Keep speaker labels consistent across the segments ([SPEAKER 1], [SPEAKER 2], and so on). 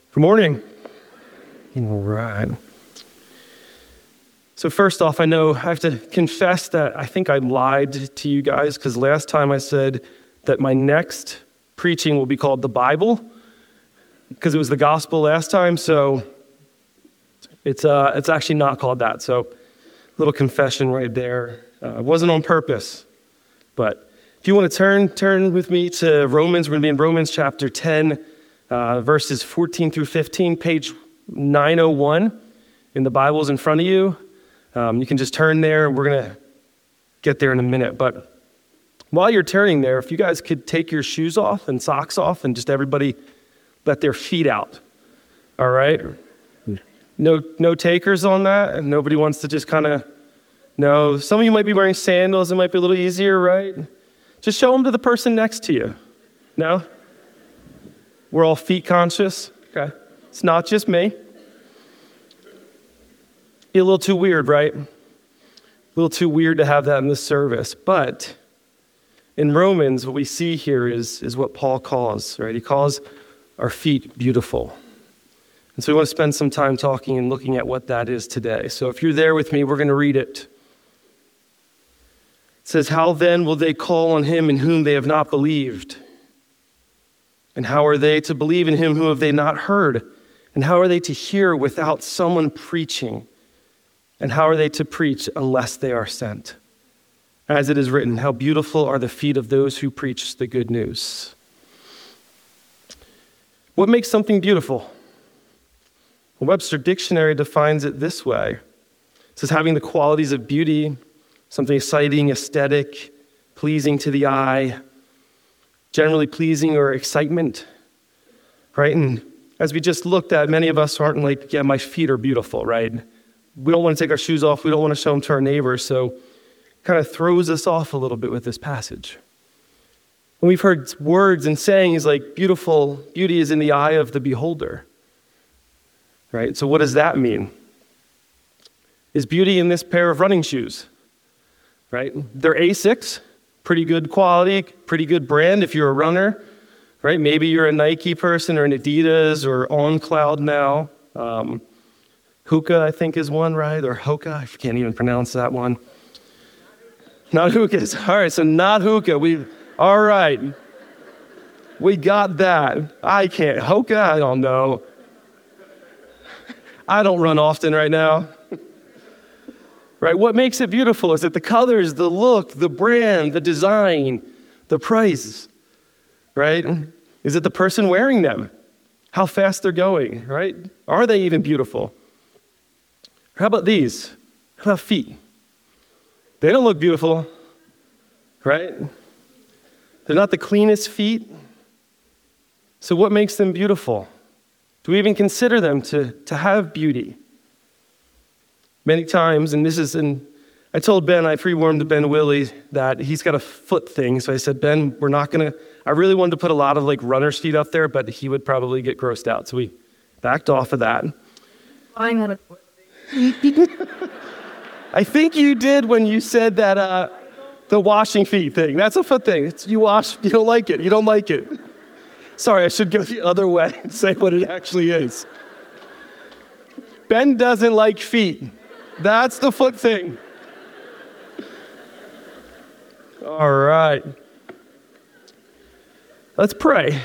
[SPEAKER 1] Good morning. All right. So first off, I know I have to confess that I think I lied to you guys because last time I said that my next preaching will be called the Bible because it was the gospel last time. So it's actually not called that. So little confession right there. It wasn't on purpose. But if you want to turn with me to Romans. We're going to be in Romans chapter 10. Verses 14 through 15, page 901 in the Bibles in front of you. You can just turn there. We're going to get there in a minute. But while you're turning there, if you guys could take your shoes off and socks off and just everybody let their feet out. All right? No takers on that? And nobody wants to just kind of, no. Some of you might be wearing sandals. It might be a little easier, right? Just show them to the person next to you. No? We're all feet conscious, okay? It's not just me. Be a little too weird, right? A little too weird to have that in this service. But in Romans, what we see here is what Paul calls, right? He calls our feet beautiful. And so we want to spend some time talking and looking at what that is today. So if you're there with me, we're going to read it. It says, "How then will they call on him in whom they have not believed? And how are they to believe in him who have they not heard? And how are they to hear without someone preaching? And how are they to preach unless they are sent? As it is written, how beautiful are the feet of those who preach the good news." What makes something beautiful? Well, Webster Dictionary defines it this way. It says having the qualities of beauty, something exciting, aesthetic, pleasing to the eye, generally pleasing or excitement, right? And as we just looked at, many of us aren't like, yeah, my feet are beautiful, right? We don't want to take our shoes off. We don't want to show them to our neighbors. So it kind of throws us off a little bit with this passage. And we've heard words and sayings like beauty is in the eye of the beholder, right? So what does that mean? Is beauty in this pair of running shoes, right? They're Asics. Pretty good quality, pretty good brand if you're a runner, right? Maybe you're a Nike person or an Adidas or On Cloud now. Hoka, I think, is one, right? Or Hoka, I can't even pronounce that one. Not Hoka. All right, so not Hoka. All right. We got that. I can't. Hoka, I don't know. I don't run often right now. Right? What makes it beautiful? Is it the colors, the look, the brand, the design, the price? Right? Is it the person wearing them? How fast they're going, right? Are they even beautiful? How about these? How about feet? They don't look beautiful, right? They're not the cleanest feet. So what makes them beautiful? Do we even consider them to have beauty? Many times, and I told Ben, I pre-warned Ben Willie that he's got a foot thing. So I said, Ben, I really wanted to put a lot of like runner's feet up there, but he would probably get grossed out. So we backed off of that. I had a foot thing. I think you did when you said that the washing feet thing. That's a foot thing. You don't like it. You don't like it. Sorry, I should go the other way and say what it actually is. Ben doesn't like feet. That's the foot thing. All right. Let's pray.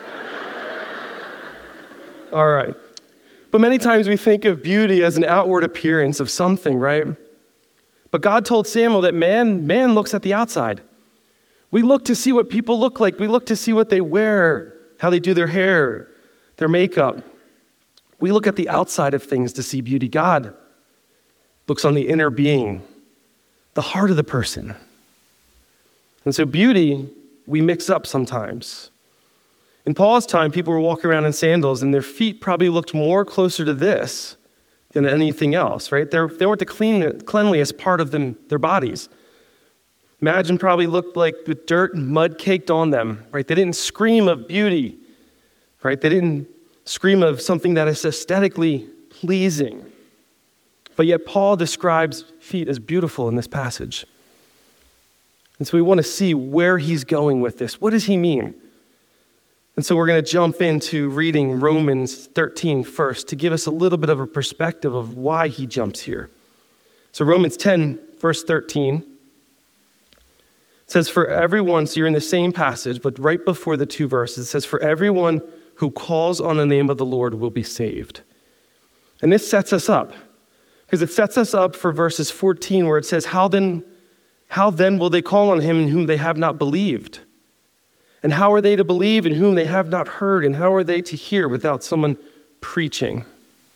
[SPEAKER 1] All right. But many times we think of beauty as an outward appearance of something, right? But God told Samuel that man looks at the outside. We look to see what people look like. We look to see what they wear, how they do their hair, their makeup. We look at the outside of things to see beauty. God looks on the inner being, the heart of the person. And so beauty, we mix up sometimes. In Paul's time, people were walking around in sandals, and their feet probably looked more closer to this than anything else, right? They weren't the cleanliest part of their bodies. Imagine probably looked like with dirt and mud caked on them, right? They didn't scream of beauty, right? They didn't scream of something that is aesthetically pleasing. But yet Paul describes feet as beautiful in this passage. And so we want to see where he's going with this. What does he mean? And so we're going to jump into reading Romans 13 first to give us a little bit of a perspective of why he jumps here. So Romans 10, verse 13, says, for everyone, so you're in the same passage, but right before the two verses, it says, for everyone who calls on the name of the Lord will be saved. And this sets us up, because it sets us up for verses 14, where it says, how then will they call on him in whom they have not believed? And how are they to believe in whom they have not heard? And how are they to hear without someone preaching?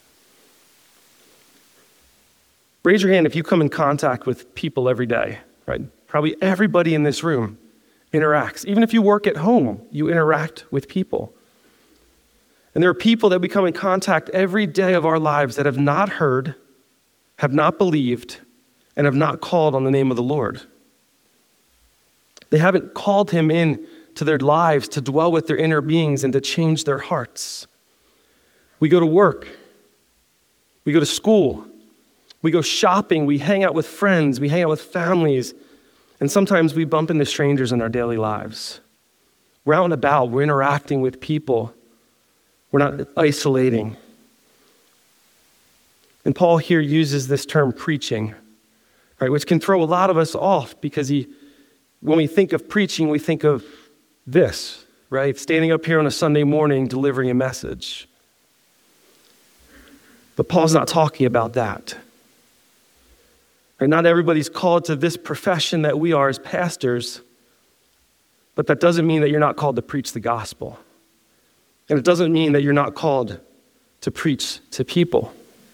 [SPEAKER 1] Raise your hand if you come in contact with people every day, right? Probably everybody in this room interacts. Even if you work at home, you interact with people. And there are people that we come in contact every day of our lives that have not heard, have not believed, and have not called on the name of the Lord. They haven't called him in to their lives to dwell with their inner beings and to change their hearts. We go to work. We go to school. We go shopping. We hang out with friends. We hang out with families. And sometimes we bump into strangers in our daily lives. We're out and about. We're interacting with people. We're not isolating. And Paul here uses this term preaching, right, which can throw a lot of us off because when we think of preaching, we think of this, right? Standing up here on a Sunday morning, delivering a message. But Paul's not talking about that. Right? Not everybody's called to this profession that we are as pastors, but that doesn't mean that you're not called to preach the gospel. And it doesn't mean that you're not called to preach to people.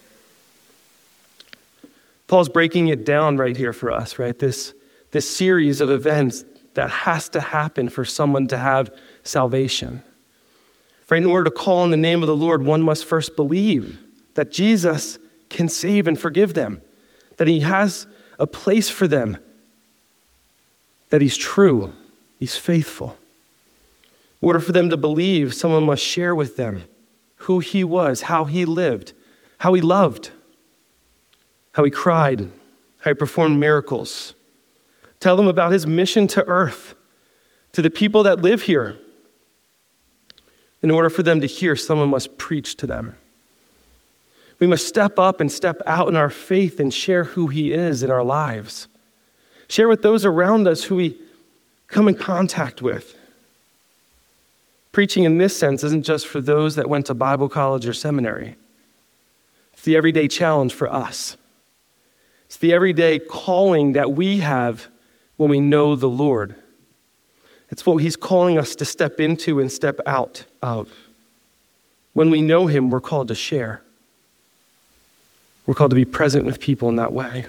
[SPEAKER 1] Paul's breaking it down right here for us, right? This series of events that has to happen for someone to have salvation. For in order to call on the name of the Lord, one must first believe that Jesus can save and forgive them, that he has a place for them, that he's true, he's faithful. In order for them to believe, someone must share with them who he was, how he lived, how he loved, how he cried, how he performed miracles. Tell them about his mission to earth, to the people that live here. In order for them to hear, someone must preach to them. We must step up and step out in our faith and share who he is in our lives. Share with those around us who we come in contact with. Preaching in this sense isn't just for those that went to Bible college or seminary. It's the everyday challenge for us. It's the everyday calling that we have when we know the Lord. It's what he's calling us to step into and step out of. When we know him, we're called to share. We're called to be present with people in that way.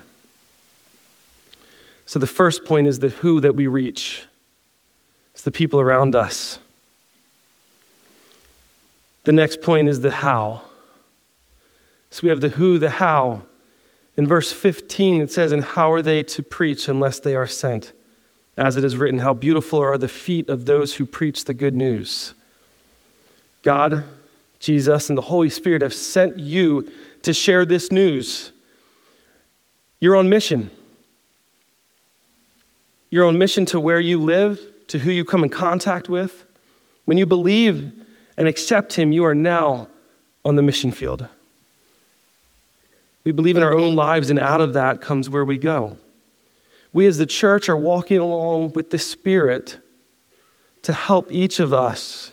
[SPEAKER 1] So the first point is the who that we reach. It's the people around us. The next point is the how. So we have the who, the how. In verse 15, it says, and how are they to preach unless they are sent? As it is written, how beautiful are the feet of those who preach the good news. God, Jesus, and the Holy Spirit have sent you to share this news. You're on mission. You're on mission to where you live, to who you come in contact with. When you believe and accept him, you are now on the mission field. We believe in our own lives, and out of that comes where we go. We as the church are walking along with the Spirit to help each of us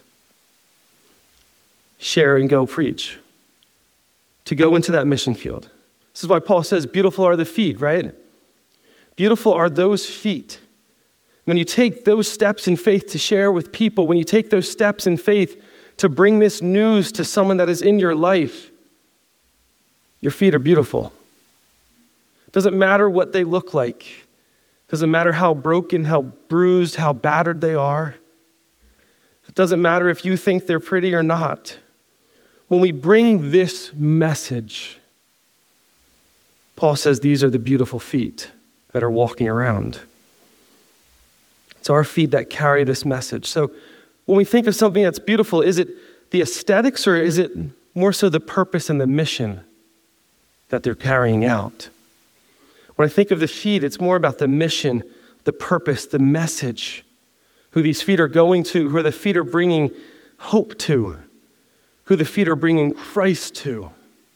[SPEAKER 1] share and go preach, to go into that mission field. This is why Paul says, beautiful are the feet, right? Beautiful are those feet. When you take those steps in faith to share with people, when you take those steps in faith to bring this news to someone that is in your life, your feet are beautiful. It doesn't matter what they look like. It doesn't matter how broken, how bruised, how battered they are. It doesn't matter if you think they're pretty or not. When we bring this message, Paul says these are the beautiful feet that are walking around. It's our feet that carry this message. So when we think of something that's beautiful, is it the aesthetics or is it more so the purpose and the mission that they're carrying out? When I think of the feet, it's more about the mission, the purpose, the message, who these feet are going to, who the feet are bringing hope to, who the feet are bringing Christ to.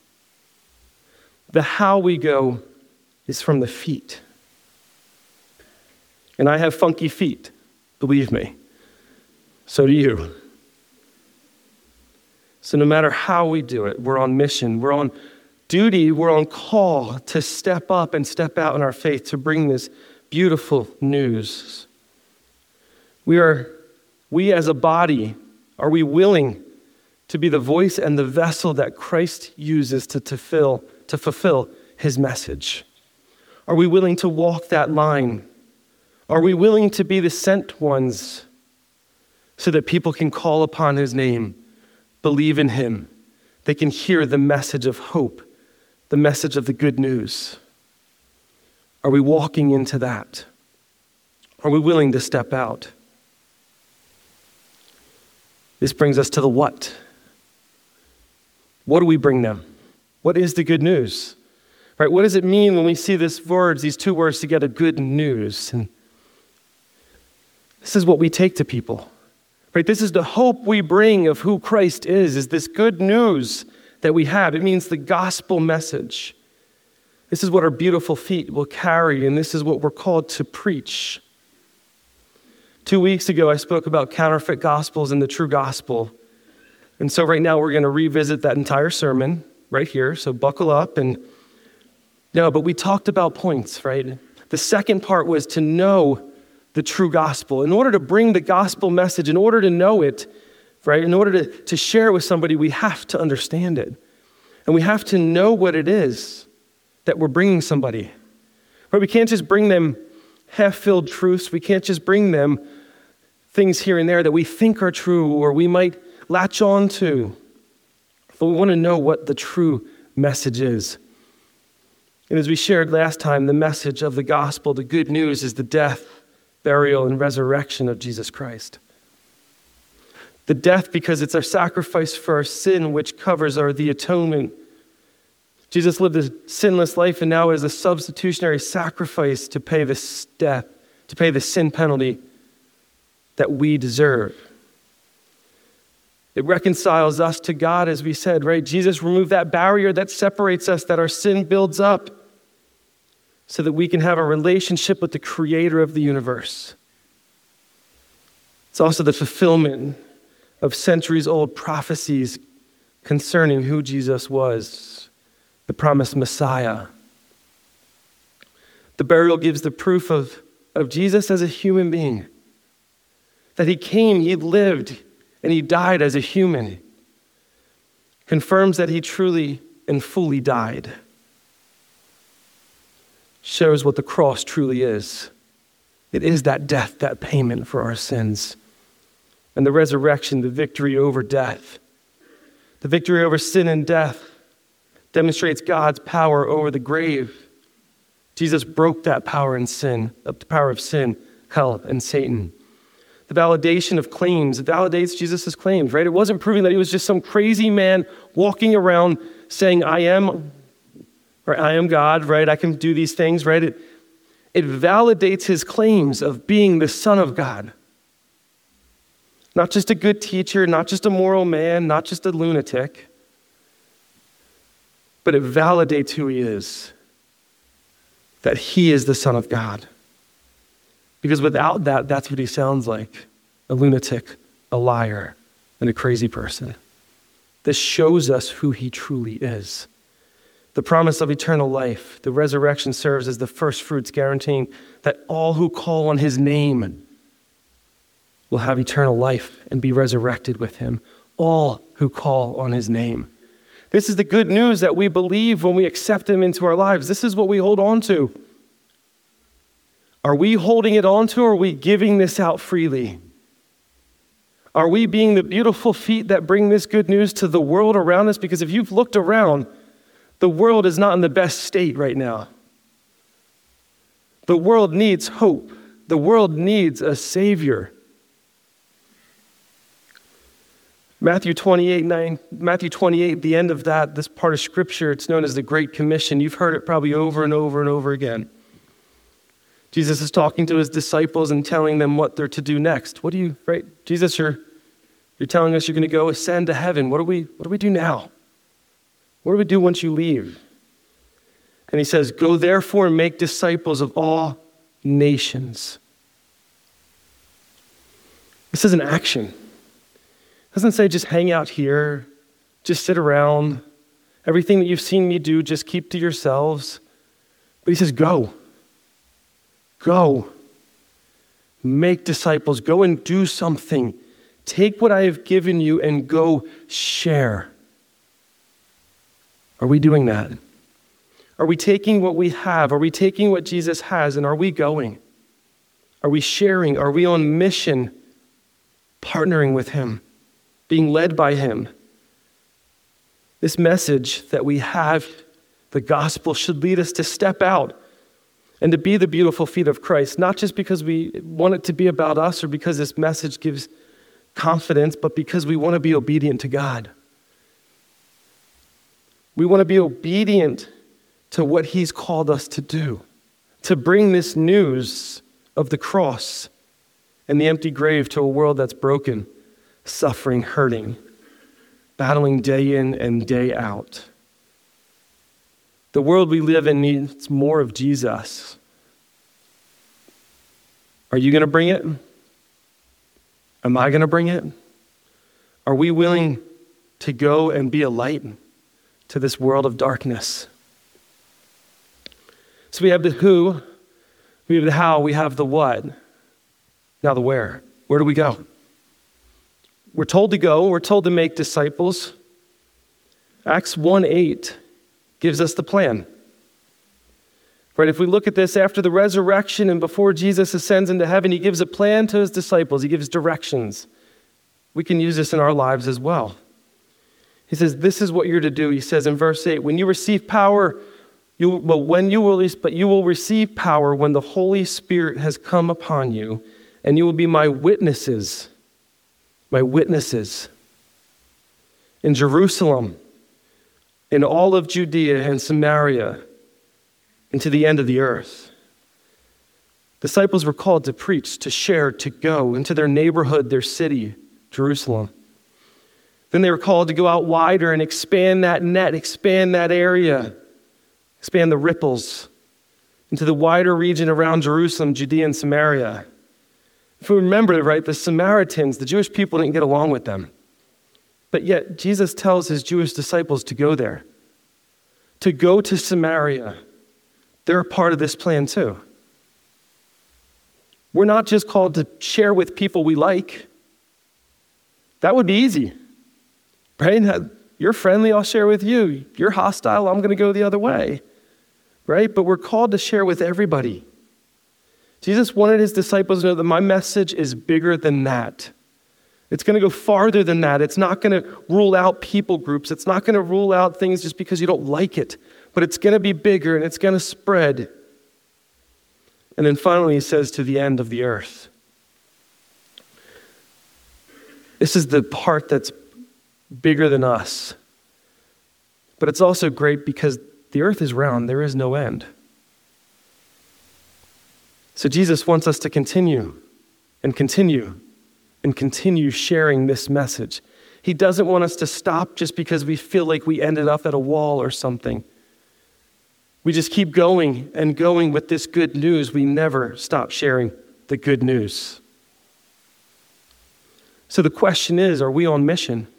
[SPEAKER 1] The how we go is from the feet. And I have funky feet, believe me. So do you. So no matter how we do it, we're on mission, we're on duty, we're on call to step up and step out in our faith to bring this beautiful news. We as a body, are we willing to be the voice and the vessel that Christ uses to fulfill his message? Are we willing to walk that line? Are we willing to be the sent ones so that people can call upon his name, believe in him? They can hear the message of hope, the message of the good news. Are we walking into that? Are we willing to step out? This brings us to the what. What do we bring them? What is the good news? Right? What does it mean when we see these two words together, good news? And this is what we take to people. Right? This is the hope we bring of who Christ is this good news that we have. It means the gospel message. This is what our beautiful feet will carry, and this is what we're called to preach. 2 weeks ago, I spoke about counterfeit gospels and the true gospel. And so right now, we're going to revisit that entire sermon right here. So buckle up. But we talked about points, right? The second part was to know the true gospel. In order to bring the gospel message, in order to know it, right? In order to share it with somebody, we have to understand it. And we have to know what it is that we're bringing somebody. Right? We can't just bring them half-filled truths. We can't just bring them things here and there that we think are true or we might latch on to. But we want to know what the true message is. And as we shared last time, the message of the gospel, the good news, is the death, burial, and resurrection of Jesus Christ. The death because it's our sacrifice for our sin, which covers the atonement. Jesus lived a sinless life and now is a substitutionary sacrifice to pay this death, to pay the sin penalty that we deserve. It reconciles us to God, as we said, right? Jesus removed that barrier that separates us, that our sin builds up, so that we can have a relationship with the creator of the universe. It's also the fulfillment of centuries-old prophecies concerning who Jesus was, the promised Messiah. The burial gives the proof of Jesus as a human being, that he came, he lived, and he died as a human. Confirms that he truly and fully died. Shows what the cross truly is. It is that death, that payment for our sins. And the resurrection, the victory over death. The victory over sin and death demonstrates God's power over the grave. Jesus broke that power and sin, the power of sin, hell, and Satan. The validation of claims, it validates Jesus' claims, right? It wasn't proving that he was just some crazy man walking around saying, I am God, right? I can do these things, right? It validates his claims of being the Son of God. Not just a good teacher, not just a moral man, not just a lunatic, but it validates who he is, that he is the Son of God. Because without that, that's what he sounds like, a lunatic, a liar, and a crazy person. This shows us who he truly is. The promise of eternal life, the resurrection serves as the first fruits guaranteeing that all who call on his name will have eternal life and be resurrected with him. All who call on his name. This is the good news that we believe when we accept him into our lives. This is what we hold on to. Are we holding it on to, or are we giving this out freely? Are we being the beautiful feet that bring this good news to the world around us? Because if you've looked around, the world is not in the best state right now. The world needs hope. The world needs a Savior. Matthew 28, the end of this part of Scripture, it's known as the Great Commission. You've heard it probably over and over and over again. Jesus is talking to his disciples and telling them what they're to do next. Right? Jesus, you're You're telling us you're going to go ascend to heaven. What do we do now? What do we do once you leave? And he says, go therefore and make disciples of all nations. This is an action. It doesn't say just hang out here, just sit around. Everything that you've seen me do, just keep to yourselves. But he says, go. Go. Make disciples. Go and do something. Take what I have given you and go share. Are we doing that? Are we taking what we have? Are we taking what Jesus has and are we going? Are we sharing? Are we on mission, partnering with him, being led by him? This message that we have, the gospel, should lead us to step out and to be the beautiful feet of Christ, not just because we want it to be about us or because this message gives confidence, but because we want to be obedient to God. We want to be obedient to what he's called us to do, to bring this news of the cross and the empty grave to a world that's broken, suffering, hurting, battling day in and day out. The world we live in needs more of Jesus. Are you going to bring it? Am I going to bring it? Are we willing to go and be a light to this world of darkness? So we have the who, we have the how, we have the what. Now the where. Where do we go? We're told to go. We're told to make disciples. Acts 1:8 gives us the plan. Right, if we look at this after the resurrection and before Jesus ascends into heaven, he gives a plan to his disciples. He gives directions. We can use this in our lives as well. He says, this is what you're to do. He says in verse 8, when you receive power, you will receive power when the Holy Spirit has come upon you, and you will be my witnesses in Jerusalem, in all of Judea and Samaria, and to the end of the earth. Disciples were called to preach, to share, to go into their neighborhood, their city, Jerusalem. Then they were called to go out wider and expand that net, expand that area, expand the ripples into the wider region around Jerusalem, Judea, and Samaria. If we remember, right, the Samaritans, the Jewish people didn't get along with them. But yet Jesus tells his Jewish disciples to go there, to go to Samaria. They're a part of this plan too. We're not just called to share with people we like. That would be easy, right? You're friendly, I'll share with you. You're hostile, I'm going to go the other way, right? But we're called to share with everybody. Jesus wanted his disciples to know that my message is bigger than that. It's going to go farther than that. It's not going to rule out people groups. It's not going to rule out things just because you don't like it. But it's going to be bigger and it's going to spread. And then finally he says to the end of the earth. This is the part that's bigger than us. But it's also great because the earth is round. There is no end. So Jesus wants us to continue and continue and continue sharing this message. He doesn't want us to stop just because we feel like we ended up at a wall or something. We just keep going and going with this good news. We never stop sharing the good news. So the question is, are we on mission?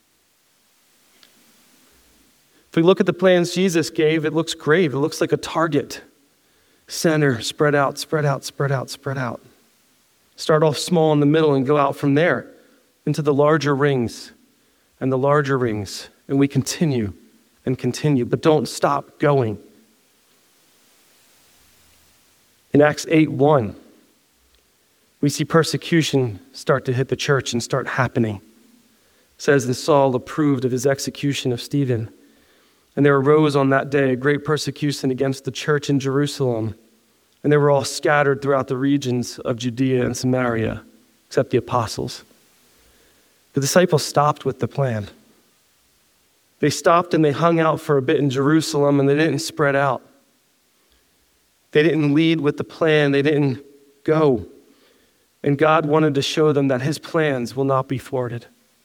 [SPEAKER 1] If we look at the plans Jesus gave, it looks great. It looks like a target. Center, spread out, spread out, spread out, spread out. Start off small in the middle and go out from there into the larger rings and the larger rings. And we continue and continue, but don't stop going. In Acts 8:1, we see persecution start to hit the church and start happening. It says, and Saul approved of his execution of Stephen. And there arose on that day a great persecution against the church in Jerusalem. And they were all scattered throughout the regions of Judea and Samaria, except the apostles. The disciples stopped with the plan. They stopped and they hung out for a bit in Jerusalem and they didn't spread out. They didn't lead with the plan. They didn't go. And God wanted to show them that his plans will not be thwarted.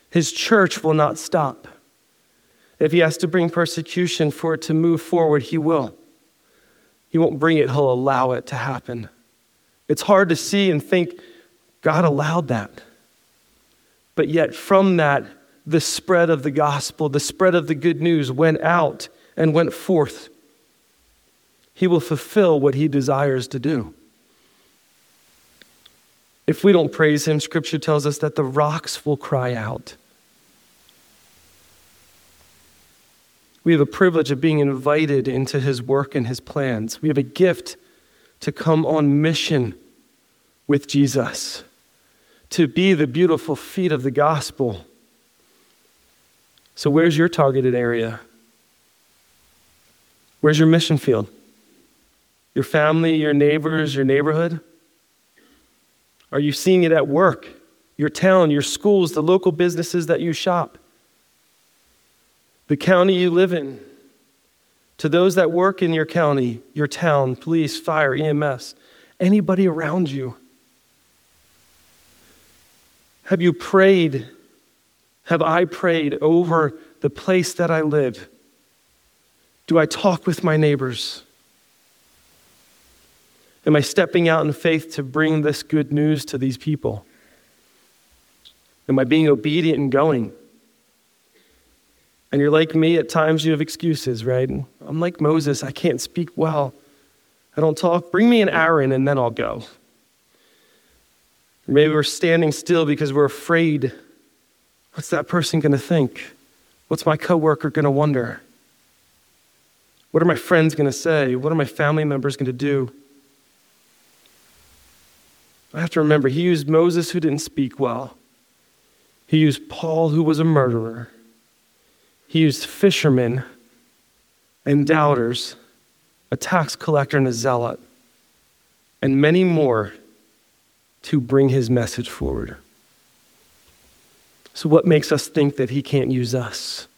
[SPEAKER 1] His church will not stop. If he has to bring persecution for it to move forward, he will. He won't bring it, he'll allow it to happen. It's hard to see and think, God allowed that. But yet from that, the spread of the gospel, the spread of the good news went out and went forth. He will fulfill what he desires to do. If we don't praise him, Scripture tells us that the rocks will cry out. We have a privilege of being invited into his work and his plans. We have a gift to come on mission with Jesus, to be the beautiful feet of the gospel. So where's your targeted area? Where's your mission field? Your family, your neighbors, your neighborhood? Are you seeing it at work, your town, your schools, the local businesses that you shop, the county you live in? To those that work in your county, your town, police, fire, EMS, anybody around you. Have you prayed? Have I prayed over the place that I live? Do I talk with my neighbors? Am I stepping out in faith to bring this good news to these people? Am I being obedient and going? And you're like me, at times you have excuses, right? I'm like Moses, I can't speak well. I don't talk. Bring me an Aaron and then I'll go. Or maybe we're standing still because we're afraid. What's that person going to think? What's my coworker going to wonder? What are my friends going to say? What are my family members going to do? I have to remember, he used Moses who didn't speak well. He used Paul who was a murderer. He used fishermen and doubters, a tax collector and a zealot, and many more to bring his message forward. So what makes us think that he can't use us?